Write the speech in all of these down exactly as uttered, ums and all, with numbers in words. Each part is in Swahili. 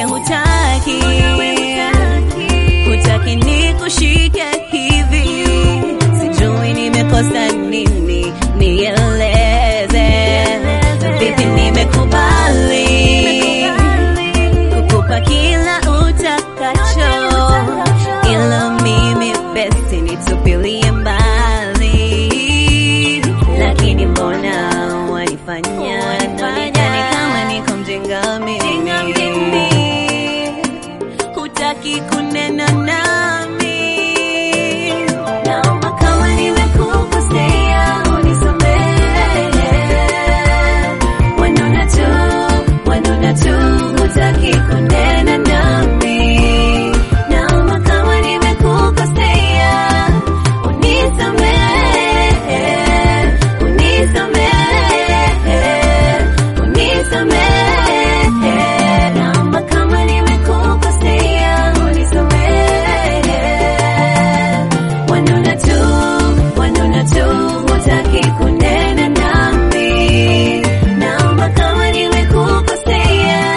wewe hutaki, hutaki nikushike hivi. Sijui nimekosa nini, nieleze. Vipi nimekubali kukupa kila utakacho, ila mimi besti nitupilie mbali. Lakini mbona wanifanya wanifanya kama niko mjinga mimi, hutaki kunena nami. Naomba kama nimekukosea unisamehe. Wanuna tu, wanuna tu, hutaki kunena nami. Naomba kama nimekukosea unisamehe, unisamehe, unisamehe. Naomba kama nimekukosea unisamehe. Wanuna tu, wanuna tu, hutaki kunena nami. Naomba kama nimekukosea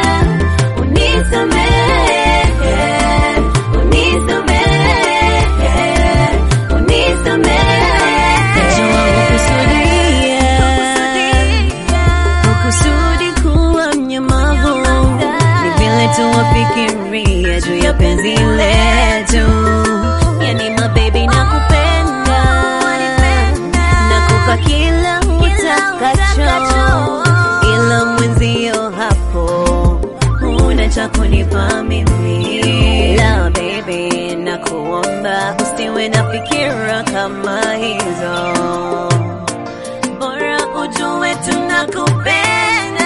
unisamehe, unisamehe, unisamehe. Najua hukusudia, hukusudi kuwa mnyamavu, ni vile tu wafikiria juu ya penzi letu. Yani my baby nakupenda, nakupa kila utakacho, ila mwenzio hapo huna cha kunipa mimi. La baby, nakuomba usiwe na fikira kama hizo, bora ujue tunakupenda.